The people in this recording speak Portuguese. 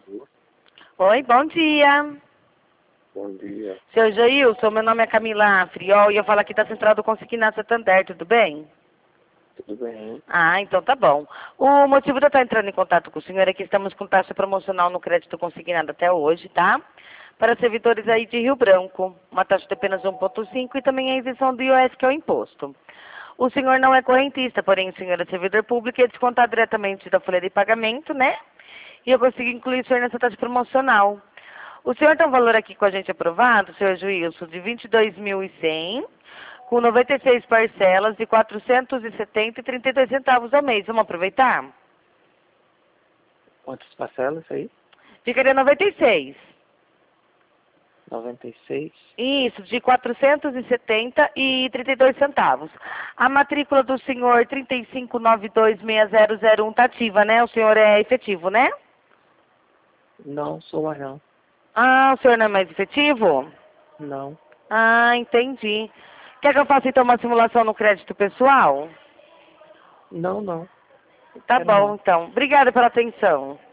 Oi, bom dia. Bom dia. Seu Jailson, meu nome é Camila Friol e eu falo aqui da Central do Consignado Santander, tudo bem? Tudo bem? Ah, então tá bom. O motivo de eu estar entrando em contato com o senhor é que estamos com taxa promocional no crédito consignado até hoje, tá? Para servidores aí de Rio Branco, uma taxa de apenas 1,5 e também a isenção do IOS, que é o imposto. O senhor não é correntista, porém o senhor é servidor público e é descontado diretamente da folha de pagamento, né? E eu consigo incluir o senhor nessa taxa promocional. O senhor tem um valor aqui com a gente aprovado, senhor Juízo, de 22.100, com 96 parcelas de 470,32 centavos ao mês. Vamos aproveitar? Quantas parcelas aí? Ficaria 96. 96. Isso, de 470,32 centavos. A matrícula do senhor 35926001 está ativa, né? O senhor é efetivo, né? Não, sou mais não. Ah, o senhor não é mais efetivo? Não. Ah, entendi. Quer que eu faça então uma simulação no crédito pessoal? Não, não. Tá Quero bom, não. então. Obrigada pela atenção.